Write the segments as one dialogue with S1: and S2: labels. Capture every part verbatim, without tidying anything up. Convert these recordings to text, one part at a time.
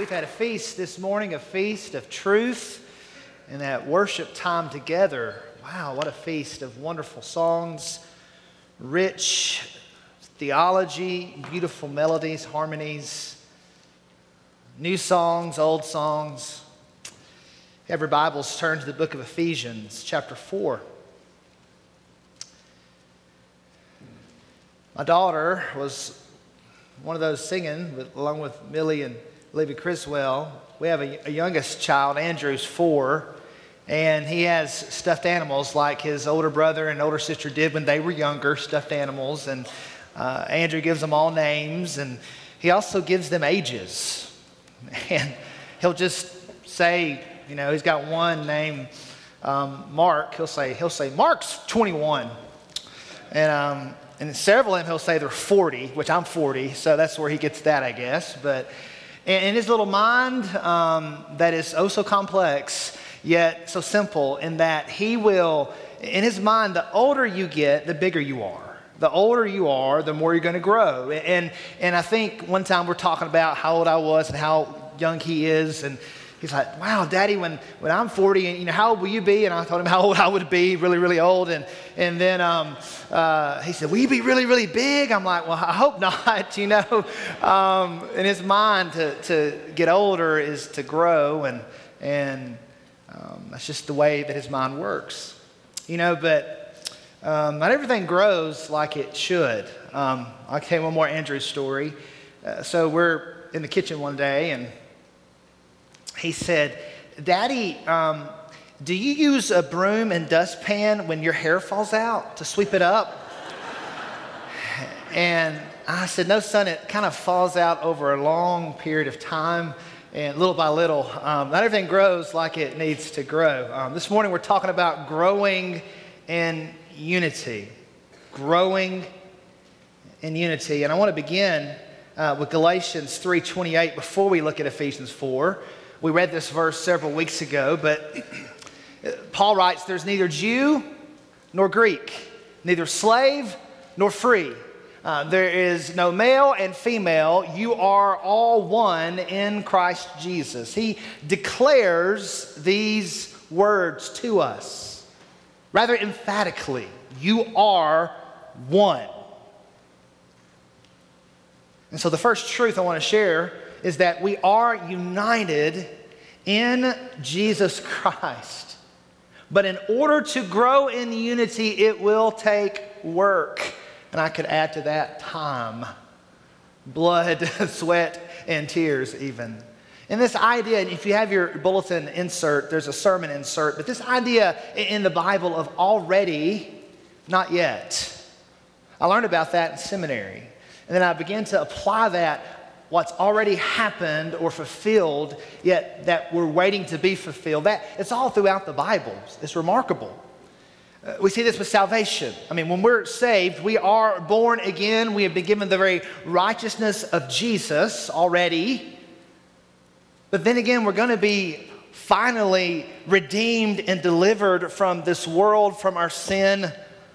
S1: we've had a feast this morning, a feast of truth and that worship time together. Wow, what a feast of wonderful songs, rich theology, beautiful melodies, harmonies, new songs, old songs. Have your Bibles turned to the book of Ephesians, chapter four. My daughter was one of those singing, with, along with Millie and Libby Criswell. We have a, a youngest child, Andrew's four, and he has stuffed animals like his older brother and older sister did when they were younger, stuffed animals. And uh, Andrew gives them all names, and he also gives them ages. And he'll just say, you know, he's got one named um, Mark. He'll say, he'll say, Mark's twenty-one. And um, And several of them, he'll say they're forty, which I'm forty, so that's where he gets that, I guess. But in his little mind um, that is oh so complex, yet so simple, in that he will, in his mind, the older you get, the bigger you are. The older you are, the more you're going to grow. And, and I think one time we're talking about how old I was and how young he is, and he's like, wow, Daddy, when, when I'm forty, and you know, how old will you be? And I told him how old I would be, really, really old. And and then um, uh, he said, will you be really, really big? I'm like, well, I hope not, you know. Um, in his mind, to, to get older is to grow, and, and um, that's just the way that his mind works. You know, but um, not everything grows like it should. Um, I'll tell you one more Andrew's story. Uh, so we're in the kitchen one day, and he said, Daddy, um, do you use a broom and dustpan when your hair falls out to sweep it up? And I said, no, son, it kind of falls out over a long period of time, and little by little. Um, not everything grows like it needs to grow. Um, this morning we're talking about growing in unity. Growing in unity. And I want to begin uh, with Galatians three twenty-eight before we look at Ephesians four. We read this verse several weeks ago, but Paul writes, there's neither Jew nor Greek, neither slave nor free. Uh, there is no male and female. You are all one in Christ Jesus. He declares these words to us rather emphatically. You are one. And so the first truth I want to share is that we are united in Jesus Christ. But in order to grow in unity, it will take work. And I could add to that time, blood, sweat, and tears even. And this idea, if you have your bulletin insert, there's a sermon insert, but this idea in the Bible of already, not yet. I learned about that in seminary. And then I began to apply that, what's already happened or fulfilled, yet that we're waiting to be fulfilled. That it's all throughout the Bible. It's remarkable. Uh, we see this with salvation. I mean, when we're saved, we are born again. We have been given the very righteousness of Jesus already. But then again, we're going to be finally redeemed and delivered from this world, from our sin,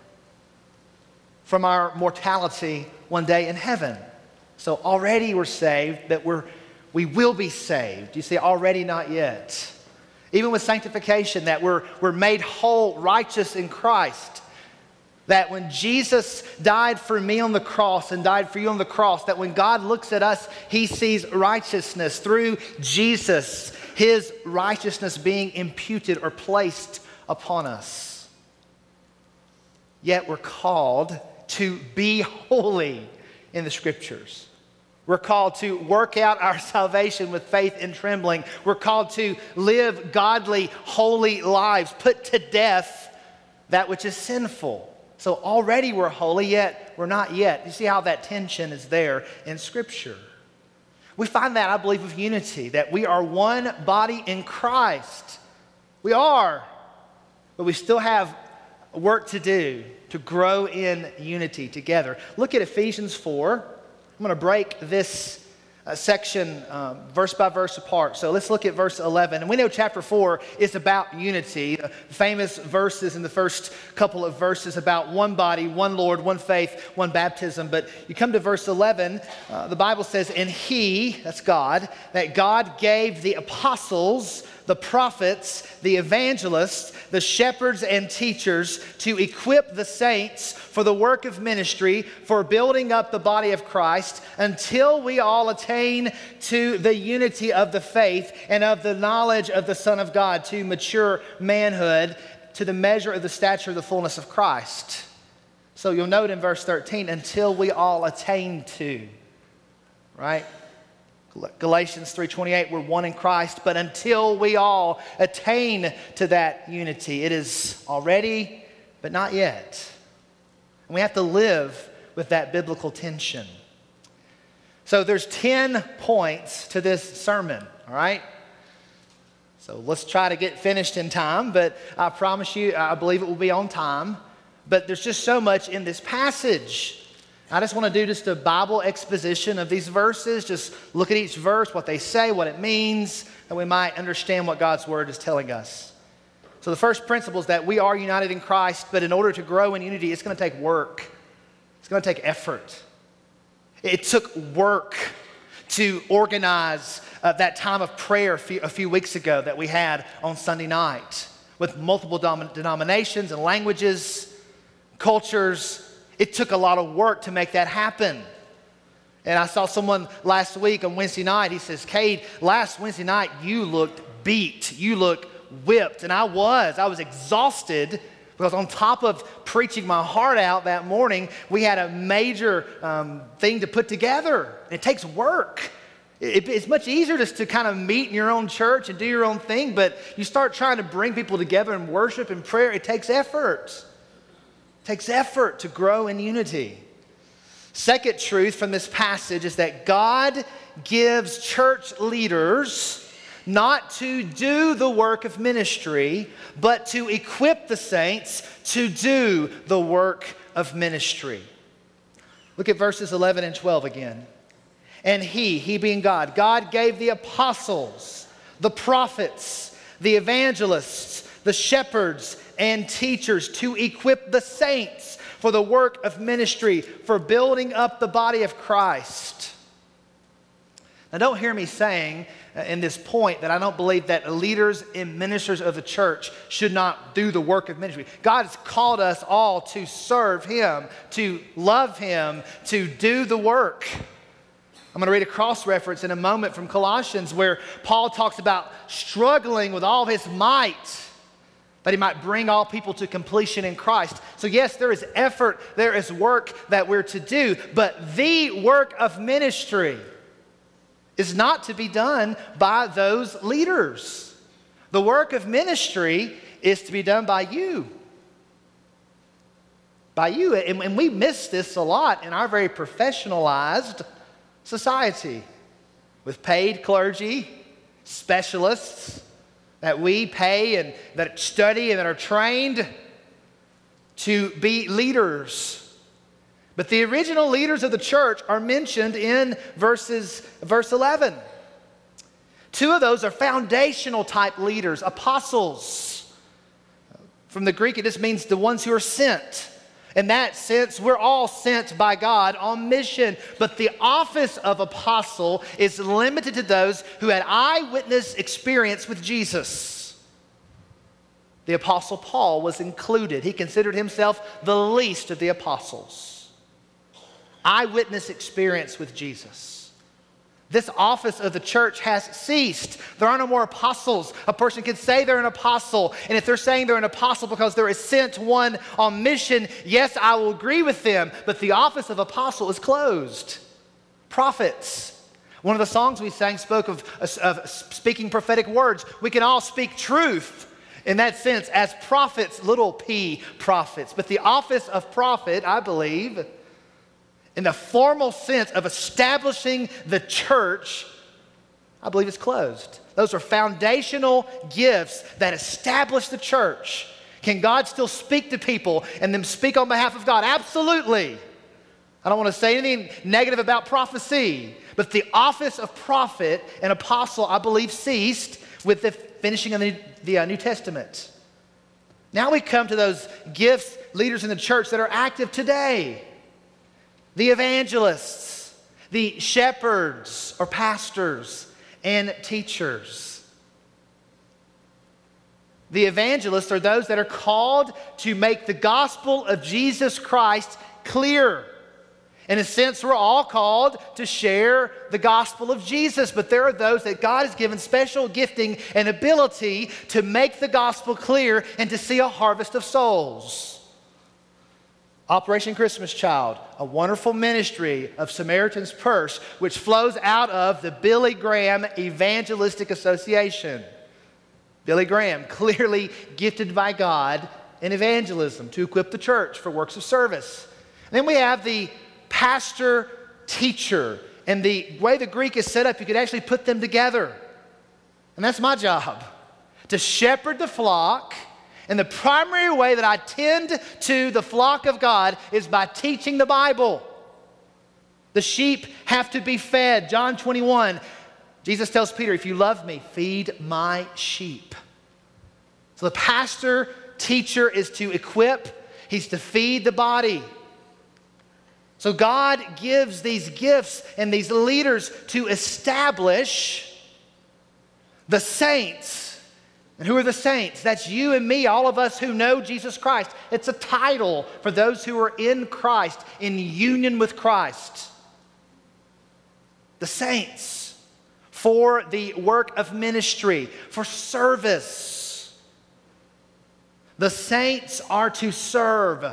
S1: from our mortality one day in heaven. So already we're saved, but we're, we will be saved. You see, already, not yet. Even with sanctification, that we're, we're made whole, righteous in Christ. That when Jesus died for me on the cross and died for you on the cross, that when God looks at us, he sees righteousness through Jesus, his righteousness being imputed or placed upon us. Yet we're called to be holy in the Scriptures. We're called to work out our salvation with faith and trembling. We're called to live godly, holy lives, put to death that which is sinful. So already we're holy, yet we're not yet. You see how that tension is there in Scripture. We find that, I believe, with unity, that we are one body in Christ. We are, but we still have work to do to grow in unity together. Look at Ephesians four. I'm going to break this a section um, verse by verse apart. So let's look at verse eleven. And we know chapter four is about unity. The famous verses in the first couple of verses about one body, one Lord, one faith, one baptism. But you come to verse eleven, uh, the Bible says, and he, that's God, that God gave the apostles, the prophets, the evangelists, the shepherds and teachers to equip the saints for the work of ministry, for building up the body of Christ, until we all attain to the unity of the faith and of the knowledge of the Son of God, to mature manhood, to the measure of the stature of the fullness of Christ. So you'll note in verse thirteen, until we all attain to, right? Galatians three twenty-eight, we're one in Christ, but until we all attain to that unity, it is already, but not yet. And we have to live with that biblical tension. So there's ten points to this sermon, all right? So let's try to get finished in time, but I promise you, I believe it will be on time. But there's just so much in this passage. I just want to do just a Bible exposition of these verses, just look at each verse, what they say, what it means, and we might understand what God's Word is telling us. So the first principle is that we are united in Christ, but in order to grow in unity, it's going to take work. It's going to take effort. It took work to organize uh, that time of prayer a few, a few weeks ago that we had on Sunday night with multiple dom- denominations and languages, cultures. It took a lot of work to make that happen. And I saw someone last week on Wednesday night, he says, Cade, last Wednesday night you looked beat, you looked whipped. And I was, I was exhausted because on top of preaching my heart out that morning, we had a major um, thing to put together. It takes work. It, it's much easier just to kind of meet in your own church and do your own thing, but you start trying to bring people together in worship and prayer, it takes effort. It takes effort to grow in unity. Second truth from this passage is that God gives church leaders not to do the work of ministry, but to equip the saints to do the work of ministry. Look at verses eleven and twelve again. And he, he being God, God gave the apostles, the prophets, the evangelists, the shepherds, and teachers to equip the saints for the work of ministry, for building up the body of Christ. Now don't hear me saying uh, in this point that I don't believe that leaders and ministers of the church should not do the work of ministry. God has called us all to serve Him, to love Him, to do the work. I'm going to read a cross-reference in a moment from Colossians where Paul talks about struggling with all his might, that he might bring all people to completion in Christ. So yes, there is effort, there is work that we're to do, but the work of ministry is not to be done by those leaders. The work of ministry is to be done by you. By you. And, and we miss this a lot in our very professionalized society with paid clergy, specialists, that we pay and that study and that are trained to be leaders. But the original leaders of the church are mentioned in verses, verse eleven. Two of those are foundational type leaders, apostles. From the Greek, it just means the ones who are sent. In that sense, we're all sent by God on mission. But the office of apostle is limited to those who had eyewitness experience with Jesus. The apostle Paul was included. He considered himself the least of the apostles. Eyewitness experience with Jesus. This office of the church has ceased. There are no more apostles. A person can say they're an apostle, and if they're saying they're an apostle because they're a sent one on mission, yes, I will agree with them, but the office of apostle is closed. Prophets. One of the songs we sang spoke of, of speaking prophetic words. We can all speak truth in that sense as prophets, little p prophets. But the office of prophet, I believe, in the formal sense of establishing the church, I believe it's closed. Those are foundational gifts that establish the church. Can God still speak to people and them speak on behalf of God? Absolutely. I don't want to say anything negative about prophecy, but the office of prophet and apostle, I believe, ceased with the finishing of the, the uh, New Testament. Now we come to those gifts, leaders in the church that are active today. The evangelists, the shepherds or pastors and teachers. The evangelists are those that are called to make the gospel of Jesus Christ clear. In a sense, we're all called to share the gospel of Jesus, but there are those that God has given special gifting and ability to make the gospel clear and to see a harvest of souls. Operation Christmas Child, a wonderful ministry of Samaritan's Purse, which flows out of the Billy Graham Evangelistic Association. Billy Graham, clearly gifted by God in evangelism to equip the church for works of service. And then we have the pastor, teacher, and the way the Greek is set up, you could actually put them together. And that's my job, to shepherd the flock. And the primary way that I tend to the flock of God is by teaching the Bible. The sheep have to be fed. John twenty-one, Jesus tells Peter, if you love me, feed my sheep. So the pastor, teacher is to equip, he's to feed the body. So God gives these gifts and these leaders to establish the saints. And who are the saints? That's you and me, all of us who know Jesus Christ. It's a title for those who are in Christ, in union with Christ. The saints, for the work of ministry, for service. The saints are to serve.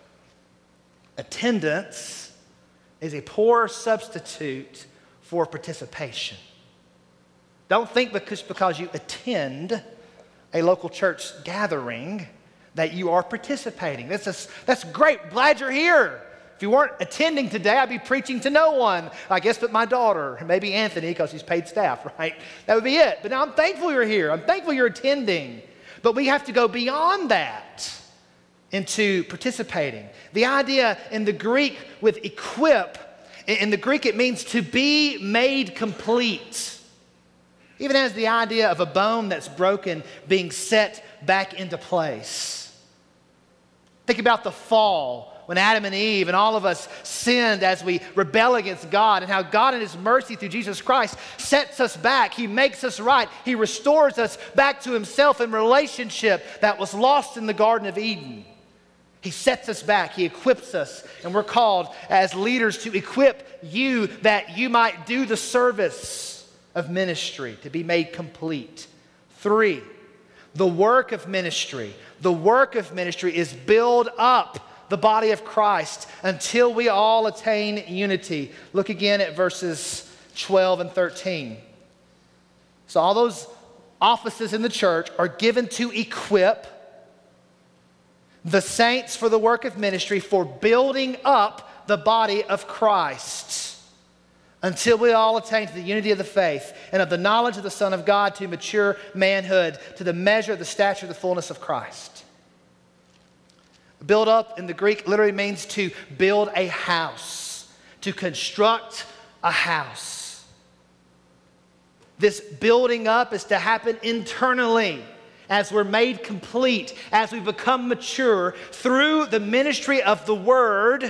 S1: Attendance is a poor substitute for participation. Don't think because, because you attend a local church gathering that you are participating. That's, a, that's great. Glad you're here. If you weren't attending today, I'd be preaching to no one, I guess, but my daughter, maybe Anthony, because he's paid staff, right? That would be it. But now I'm thankful you're here. I'm thankful you're attending. But we have to go beyond that into participating. The idea in the Greek with equip, in the Greek it means to be made complete. Even as the idea of a bone that's broken being set back into place. Think about the fall when Adam and Eve and all of us sinned as we rebel against God, and how God in His mercy through Jesus Christ sets us back. He makes us right. He restores us back to Himself in relationship that was lost in the Garden of Eden. He sets us back. He equips us. And we're called as leaders to equip you that you might do the service of ministry, to be made complete. Three, the work of ministry. The work of ministry is build up the body of Christ until we all attain unity. Look again at verses twelve and thirteen. So all those offices in the church are given to equip the saints for the work of ministry, for building up the body of Christ until we all attain to the unity of the faith and of the knowledge of the Son of God, to mature manhood, to the measure of the stature of the fullness of Christ. Build up in the Greek literally means to build a house, to construct a house. This building up is to happen internally as we're made complete, as we become mature through the ministry of the Word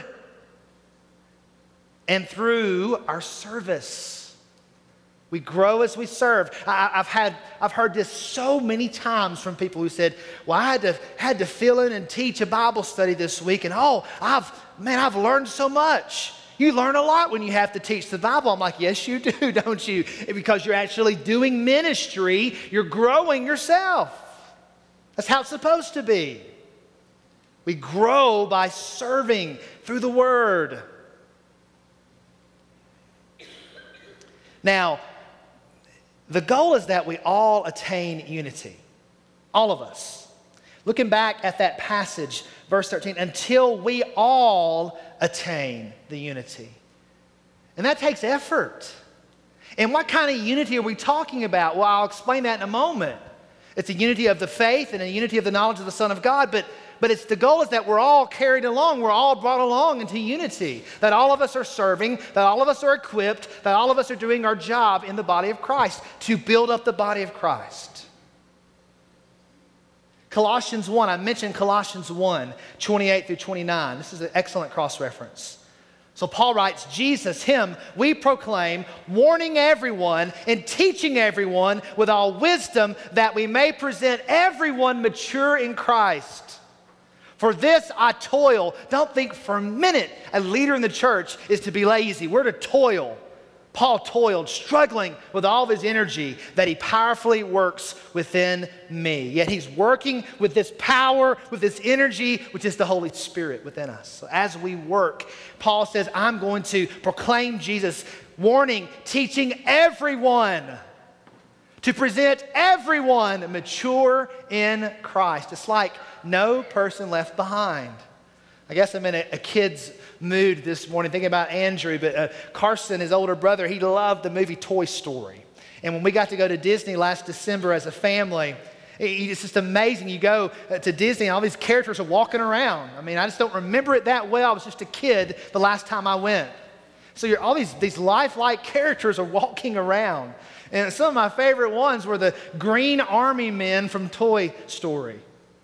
S1: and through our service. We grow as we serve. I, I've had, I've heard this so many times from people who said, well, I had to, had to fill in and teach a Bible study this week, and oh, I've, man, I've learned so much. You learn a lot when you have to teach the Bible. I'm like, yes, you do, don't you? Because you're actually doing ministry. You're growing yourself. That's how it's supposed to be. We grow by serving through the Word. Now, the goal is that we all attain unity. All of us. Looking back at that passage, verse thirteen, until we all attain the unity. And that takes effort. And what kind of unity are we talking about? Well, I'll explain that in a moment. It's a unity of the faith and a unity of the knowledge of the Son of God. But but it's the goal is that we're all carried along, we're all brought along into unity, that all of us are serving, that all of us are equipped, that all of us are doing our job in the body of Christ to build up the body of Christ. Colossians one, I mentioned Colossians one, twenty-eight through twenty-nine. This is an excellent cross-reference. So Paul writes, Jesus, him, we proclaim, warning everyone and teaching everyone with all wisdom that we may present everyone mature in Christ. For this I toil. Don't think for a minute a leader in the church is to be lazy. We're to toil. Paul toiled, struggling with all of his energy that he powerfully works within me. Yet he's working with this power, with this energy, which is the Holy Spirit within us. So as we work, Paul says, I'm going to proclaim Jesus, warning, teaching everyone to present everyone mature in Christ. It's like no person left behind. I guess I'm in a, a kid's mood this morning thinking about Andrew, but uh, Carson, his older brother, he loved the movie Toy Story. And when we got to go to Disney last December as a family, it, it's just amazing. You go uh, to Disney and all these characters are walking around. I mean, I just don't remember it that well. I was just a kid the last time I went. So you're, all these, these lifelike characters are walking around. And some of my favorite ones were the Green Army Men from Toy Story.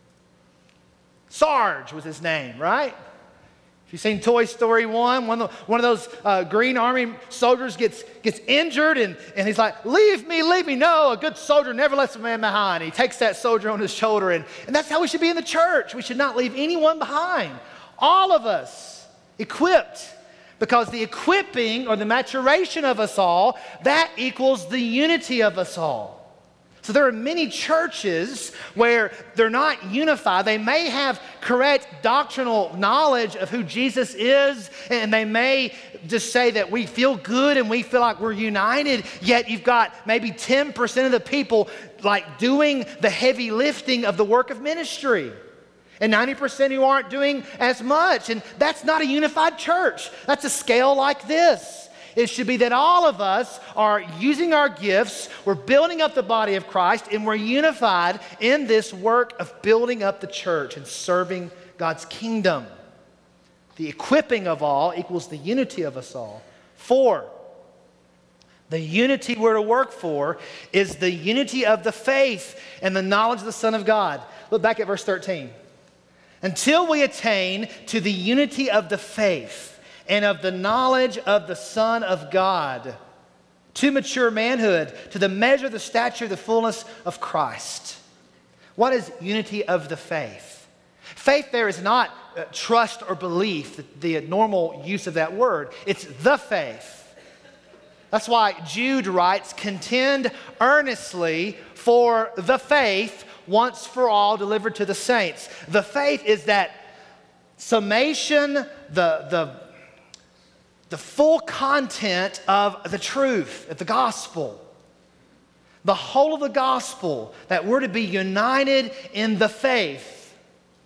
S1: Sarge was his name, right? If you've seen Toy Story one, one of, the, one of those uh, Green Army soldiers gets, gets injured and, and he's like, leave me, leave me. No, a good soldier never lets a man behind. He takes that soldier on his shoulder and, and that's how we should be in the church. We should not leave anyone behind. All of us equipped, because the equipping or the maturation of us all, that equals the unity of us all. So there are many churches where they're not unified. They may have correct doctrinal knowledge of who Jesus is, and they may just say that we feel good and we feel like we're united, yet you've got maybe ten percent of the people like doing the heavy lifting of the work of ministry, and ninety percent who aren't doing as much. And that's not a unified church. That's a scale like this. It should be that all of us are using our gifts, we're building up the body of Christ, and we're unified in this work of building up the church and serving God's kingdom. The equipping of all equals the unity of us all. Four, the unity we're to work for is the unity of the faith and the knowledge of the Son of God. Look back at verse thirteen. Until we attain to the unity of the faith and of the knowledge of the Son of God, to mature manhood, to the measure, the stature, the fullness of Christ. What is unity of the faith? Faith there is not uh, trust or belief, the, the normal use of that word. It's the faith. That's why Jude writes, contend earnestly for the faith once for all delivered to the saints. The faith is that summation, the, the The full content of the truth, of the gospel. The whole of the gospel, that we're to be united in the faith.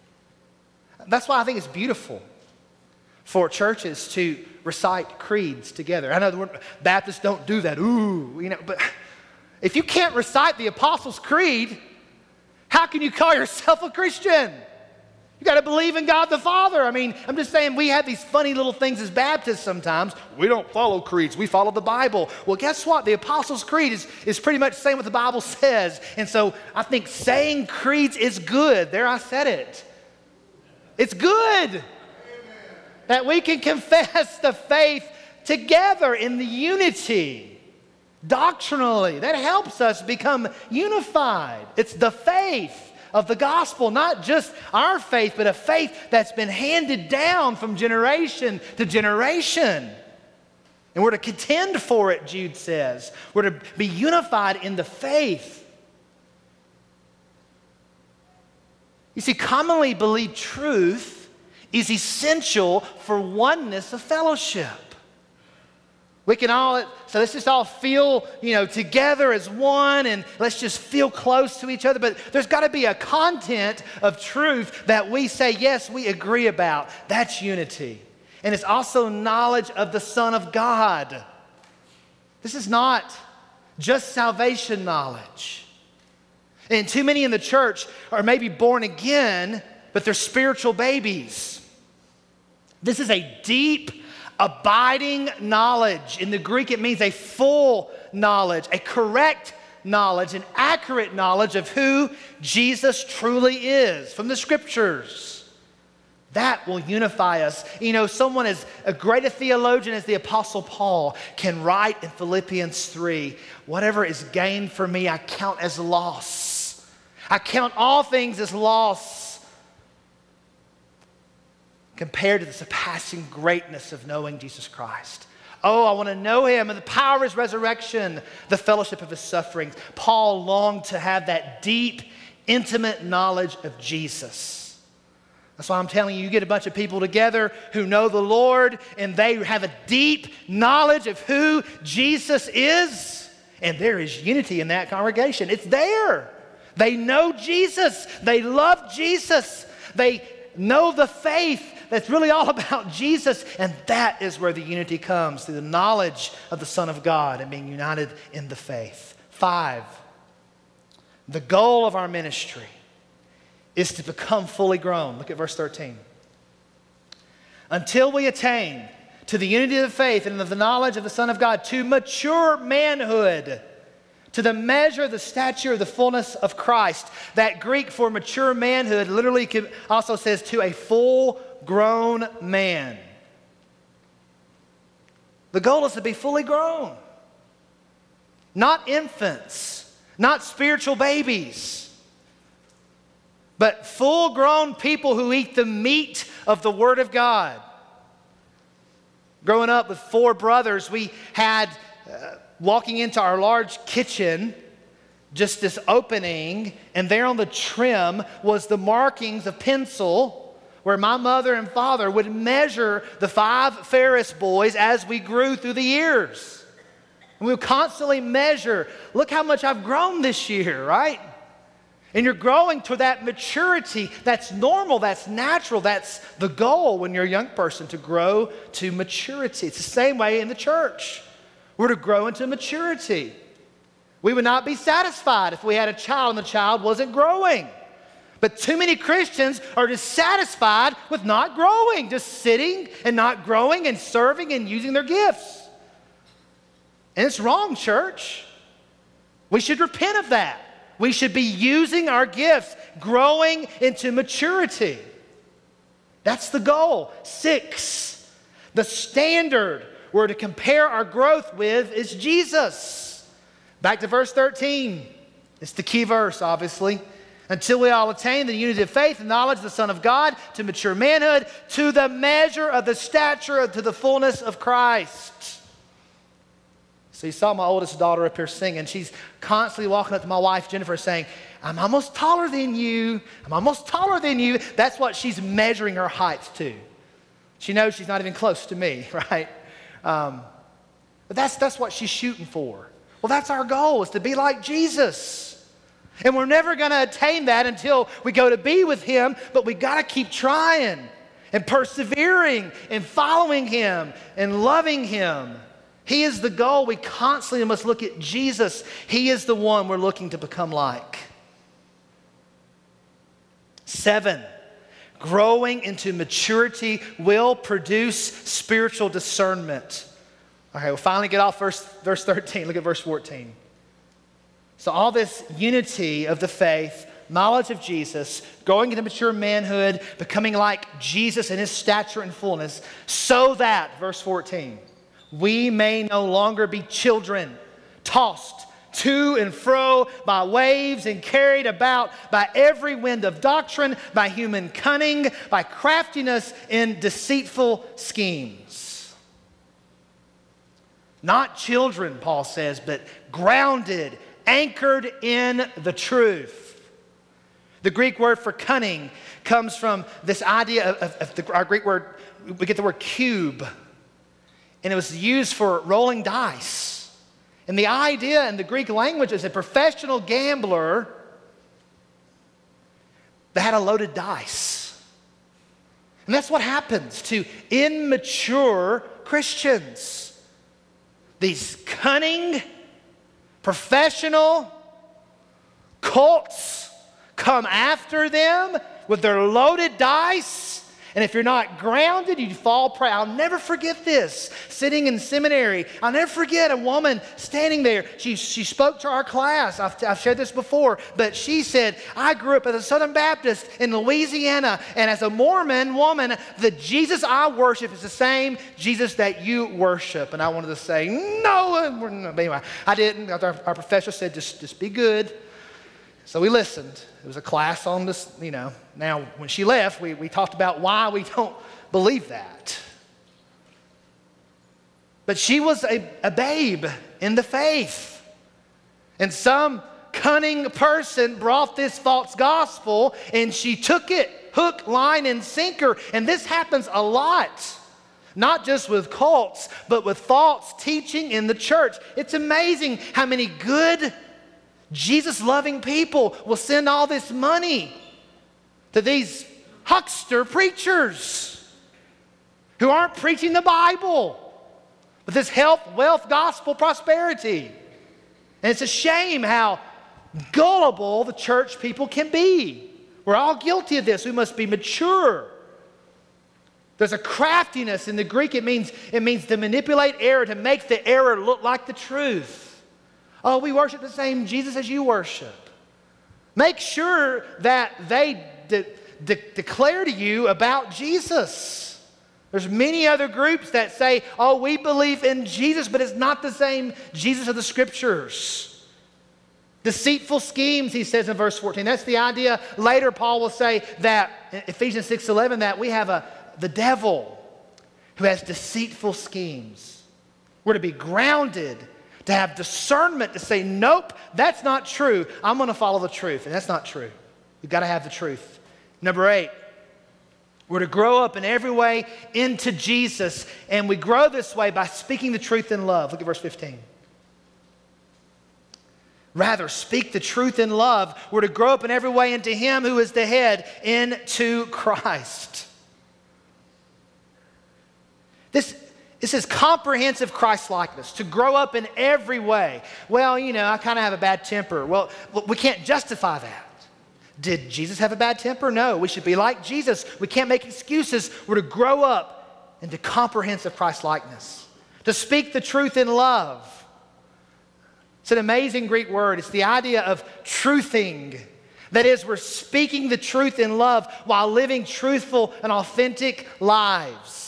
S1: That's why I think it's beautiful for churches to recite creeds together. I know the word, Baptists don't do that. Ooh, you know, but if you can't recite the Apostles' Creed, how can you call yourself a Christian? You got to believe in God the Father. I mean, I'm just saying we have these funny little things as Baptists sometimes. We don't follow creeds. We follow the Bible. Well, guess what? The Apostles' Creed is, is pretty much saying what the Bible says. And so I think saying creeds is good. There, I said it. It's good. Amen. That we can confess the faith together in the unity. Doctrinally, that helps us become unified. It's the faith of the gospel, not just our faith, but a faith that's been handed down from generation to generation. And we're to contend for it, Jude says. We're to be unified in the faith. You see, commonly believed truth is essential for oneness of fellowship. We can all, so let's just all feel, you know, together as one, and let's just feel close to each other. But there's got to be a content of truth that we say, yes, we agree about. That's unity. And it's also knowledge of the Son of God. This is not just salvation knowledge. And too many in the church are maybe born again, but they're spiritual babies. This is a deep, abiding knowledge. In the Greek, it means a full knowledge, a correct knowledge, an accurate knowledge of who Jesus truly is from the Scriptures. That will unify us. You know, someone as a great a theologian as the Apostle Paul can write in Philippians three, whatever is gained for me, I count as loss. I count all things as loss compared to the surpassing greatness of knowing Jesus Christ. Oh, I want to know him and the power of his resurrection, the fellowship of his sufferings. Paul longed to have that deep, intimate knowledge of Jesus. That's why I'm telling you, you get a bunch of people together who know the Lord and they have a deep knowledge of who Jesus is, and there is unity in that congregation. It's there. They know Jesus. They love Jesus. They know the faith that's really all about Jesus, and that is where the unity comes, through the knowledge of the Son of God and being united in the faith. Five, the goal of our ministry is to become fully grown. Look at verse thirteen. Until we attain to the unity of the faith and of the knowledge of the Son of God, to mature manhood, to the measure of the stature of the fullness of Christ. That Greek for mature manhood literally also says to a full-grown man. The goal is to be fully grown. Not infants, not spiritual babies, but full-grown people who eat the meat of the Word of God. Growing up with four brothers, we had, uh, walking into our large kitchen, just this opening, and there on the trim was the markings of pencil where my mother and father would measure the five Ferris boys as we grew through the years. And we would constantly measure, look how much I've grown this year, right? And you're growing to that maturity. That's normal, that's natural, that's the goal when you're a young person, to grow to maturity. It's the same way in the church. We're to grow into maturity. We would not be satisfied if we had a child and the child wasn't growing. But too many Christians are dissatisfied with not growing, just sitting and not growing and serving and using their gifts. And it's wrong, church. We should repent of that. We should be using our gifts, growing into maturity. That's the goal. Six, the standard we're to compare our growth with is Jesus. Back to verse thirteen. It's the key verse, obviously. Until we all attain the unity of faith and knowledge of the Son of God, to mature manhood, to the measure of the stature, to the fullness of Christ. So you saw my oldest daughter up here singing. She's constantly walking up to my wife, Jennifer, saying, I'm almost taller than you. I'm almost taller than you. That's what she's measuring her height to. She knows she's not even close to me, right? Um, but that's, that's what she's shooting for. Well, that's our goal, is to be like Jesus. And we're never going to attain that until we go to be with him, but we got to keep trying and persevering and following him and loving him. He is the goal. We constantly must look at Jesus. He is the one we're looking to become like. Seven, growing into maturity will produce spiritual discernment. Okay, we'll finally get off verse, verse thirteen. Look at verse fourteen. So all this unity of the faith, knowledge of Jesus, growing into mature manhood, becoming like Jesus in his stature and fullness, so that, verse fourteen, we may no longer be children, tossed to and fro by waves and carried about by every wind of doctrine, by human cunning, by craftiness in deceitful schemes. Not children, Paul says, but grounded, anchored in the truth. The Greek word for cunning comes from this idea of, of, of the, our Greek word, we get the word cube. And it was used for rolling dice. And the idea in the Greek language is a professional gambler that had a loaded dice. And that's what happens to immature Christians. These cunning, professional cults come after them. with their loaded dice. And if you're not grounded, you fall prey. I'll never forget this. Sitting in seminary, I'll never forget a woman standing there. She, she spoke to our class. I've, I've shared this before. But she said, I grew up as a Southern Baptist in Louisiana. And as a Mormon woman, the Jesus I worship is the same Jesus that you worship. And I wanted to say, no. But anyway, I didn't. Our, our professor said, just, just be good. So we listened. It was a class on this, you know. Now, when she left, we, we talked about why we don't believe that. But she was a, a babe in the faith. And some cunning person brought this false gospel, and she took it, hook, line, and sinker. And this happens a lot. Not just with cults, but with false teaching in the church. It's amazing how many good Jesus-loving people will send all this money to these huckster preachers who aren't preaching the Bible, but this health, wealth, gospel, prosperity. And it's a shame how gullible the church people can be. We're all guilty of this. We must be mature. There's a craftiness in the Greek. It means, it means to manipulate error, to make the error look like the truth. Oh, we worship the same Jesus as you worship. Make sure that they de- de- declare to you about Jesus. There's many other groups that say, oh, we believe in Jesus, but it's not the same Jesus of the Scriptures. Deceitful schemes, he says in verse fourteen. That's the idea. Later, Paul will say that, in Ephesians six eleven, that we have a the devil who has deceitful schemes. We're to be grounded, to have discernment, to say, nope, that's not true. I'm going to follow the truth. And that's not true. We've got to have the truth. Number eight, we're to grow up in every way into Jesus. And we grow this way by speaking the truth in love. Look at verse fifteen. Rather, speak the truth in love. We're to grow up in every way into Him who is the head, into Christ. This This is comprehensive Christ-likeness, to grow up in every way. Well, you know, I kind of have a bad temper. Well, we can't justify that. Did Jesus have a bad temper? No. We should be like Jesus. We can't make excuses. We're to grow up into comprehensive Christ-likeness, to speak the truth in love. It's an amazing Greek word. It's the idea of truthing. That is, we're speaking the truth in love while living truthful and authentic lives.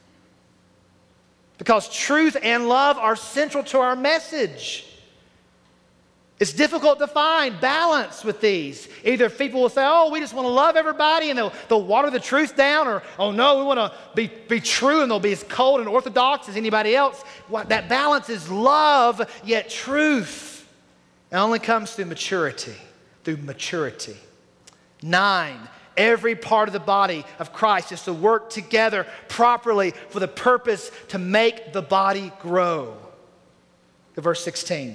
S1: Because truth and love are central to our message. It's difficult to find balance with these. Either people will say, oh, we just want to love everybody, and they'll, they'll water the truth down, or, oh no, we want to be, be true, and they'll be as cold and orthodox as anybody else. What, that balance is love, yet truth. It only comes through maturity, through maturity. Nine, every part of the body of Christ is to work together properly for the purpose to make the body grow. Look at verse sixteen.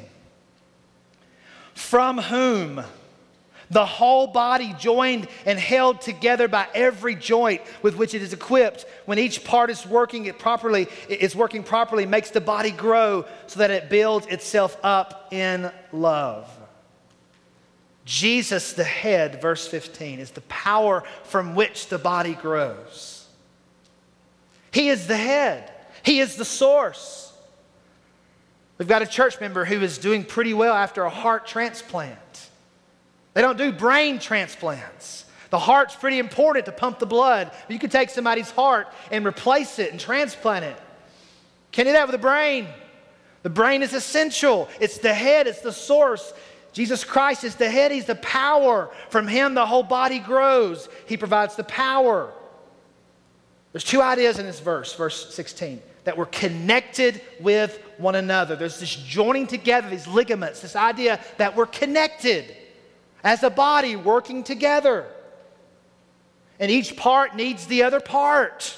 S1: From whom the whole body, joined and held together by every joint with which it is equipped, when each part is working it properly, is working properly, makes the body grow so that it builds itself up in love. Jesus, the head, verse fifteen, is the power from which the body grows. He is the head. He is the source. We've got a church member who is doing pretty well after a heart transplant. They don't do brain transplants. The heart's pretty important to pump the blood. You can take somebody's heart and replace it and transplant it. Can't do that with the brain. The brain is essential. It's the head. It's the source. Jesus Christ is the head. He's the power. From Him, the whole body grows. He provides the power. There's two ideas in this verse, verse sixteen, that we're connected with one another. There's this joining together, these ligaments, this idea that we're connected as a body working together. And each part needs the other part.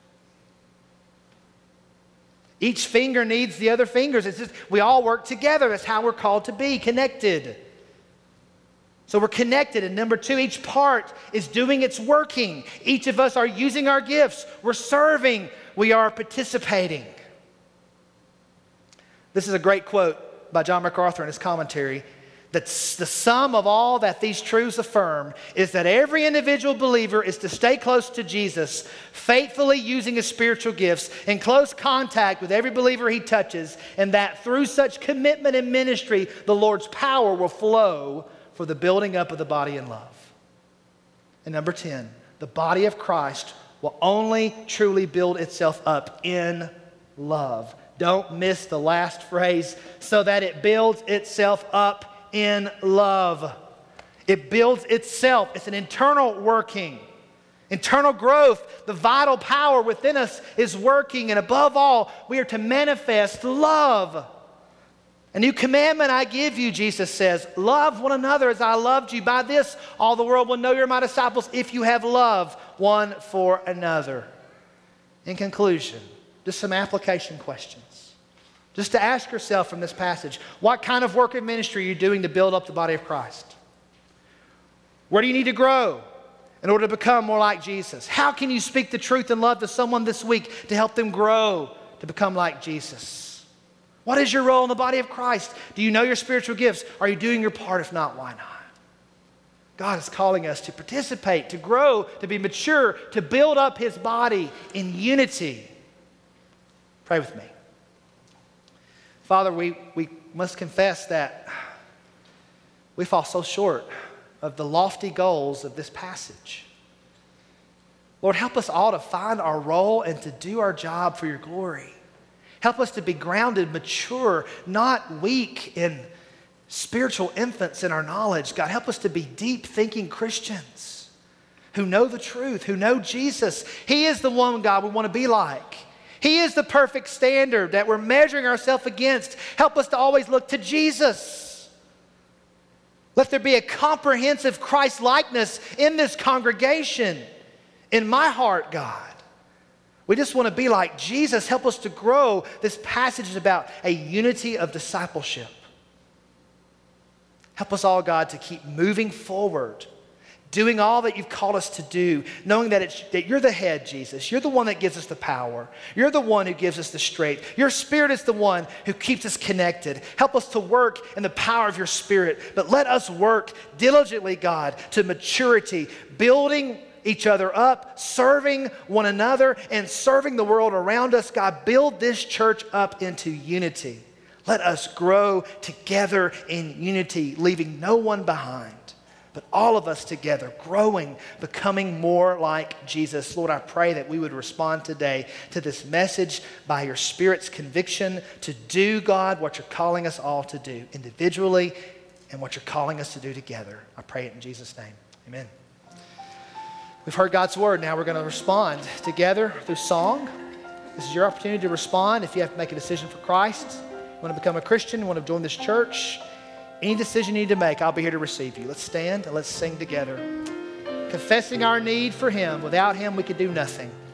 S1: Each finger needs the other fingers. It's just, we all work together. That's how we're called to be, connected. So we're connected. And number two, each part is doing its working. Each of us are using our gifts. We're serving. We are participating. This is a great quote by John MacArthur in his commentary. The, the sum of all that these truths affirm is that every individual believer is to stay close to Jesus, faithfully using his spiritual gifts, in close contact with every believer he touches, and that through such commitment and ministry, the Lord's power will flow for the building up of the body in love. And number ten, the body of Christ will only truly build itself up in love. Don't miss the last phrase, so that it builds itself up in love. It builds itself. It's an internal working, internal growth. The vital power within us is working, and above all, we are to manifest love. A new commandment I give you, Jesus says, love one another as I loved you. By this, all the world will know you're my disciples if you have love one for another. In conclusion, just some application questions. Just to ask yourself from this passage, what kind of work of ministry are you doing to build up the body of Christ? Where do you need to grow in order to become more like Jesus? How can you speak the truth and love to someone this week to help them grow to become like Jesus? What is your role in the body of Christ? Do you know your spiritual gifts? Are you doing your part? If not, why not? God is calling us to participate, to grow, to be mature, to build up His body in unity. Pray with me. Father, we, we must confess that we fall so short of the lofty goals of this passage. Lord, help us all to find our role and to do our job for your glory. Help us to be grounded, mature, not weak in spiritual infants in our knowledge. God, help us to be deep thinking Christians who know the truth, who know Jesus. He is the one, God, we want to be like. He is the perfect standard that we're measuring ourselves against. Help us to always look to Jesus. Let there be a comprehensive Christ-likeness in this congregation, in my heart, God. We just want to be like Jesus. Help us to grow. This passage is about a unity of discipleship. Help us all, God, to keep moving forward, doing all that you've called us to do, knowing that, it's, that you're the head, Jesus. You're the one that gives us the power. You're the one who gives us the strength. Your Spirit is the one who keeps us connected. Help us to work in the power of your Spirit, but let us work diligently, God, to maturity, building each other up, serving one another, and serving the world around us. God, build this church up into unity. Let us grow together in unity, leaving no one behind, but all of us together, growing, becoming more like Jesus. Lord, I pray that we would respond today to this message by your Spirit's conviction to do, God, what you're calling us all to do individually and what you're calling us to do together. I pray it in Jesus' name. Amen. We've heard God's word. Now we're going to respond together through song. This is your opportunity to respond. If you have to make a decision for Christ, you want to become a Christian, you want to join this church, any decision you need to make, I'll be here to receive you. Let's stand and let's sing together. Confessing our need for Him. Without Him, we could do nothing.